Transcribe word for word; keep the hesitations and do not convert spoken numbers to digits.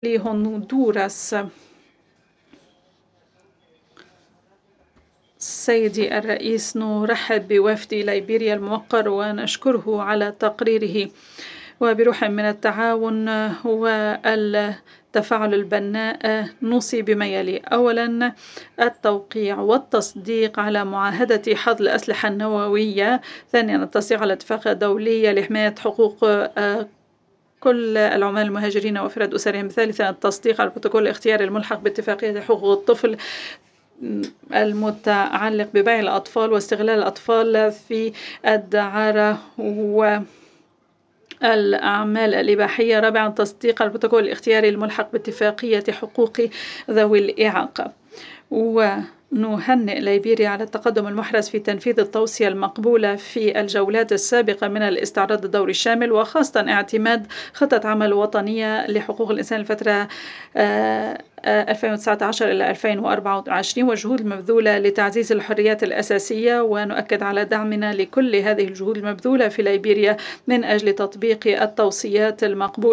لهندوراس. سيدي الرئيس، نرحب بوفد ليبيريا الموقر ونشكره على تقريره وبروح من التعاون والتفاعل البناء نوصي بما يلي: أولا، التوقيع والتصديق على معاهدة حظر الأسلحة النووية. ثانيا، التصديق على اتفاقية دولية لحماية حقوق كل العمال المهاجرين وأفراد أسرهم. ثالثا، التصديق على البروتوكول الاختياري الملحق باتفاقية حقوق الطفل المتعلق ببيع الأطفال واستغلال الأطفال في الدعارة والأعمال الإباحية. رابعا، تصديق البروتوكول الاختياري الملحق باتفاقية حقوق ذوي الإعاقة. ونهنئ ليبيريا على التقدم المحرز في تنفيذ التوصية المقبولة في الجولات السابقة من الاستعراض الدوري الشامل، وخاصة اعتماد خطة عمل وطنية لحقوق الإنسان الفترة ألفين وتسعة عشر إلى ألفين وأربعة وعشرين، والجهود المبذولة لتعزيز الحريات الأساسية. ونؤكد على دعمنا لكل هذه الجهود المبذولة في ليبيريا من أجل تطبيق التوصيات المقبولة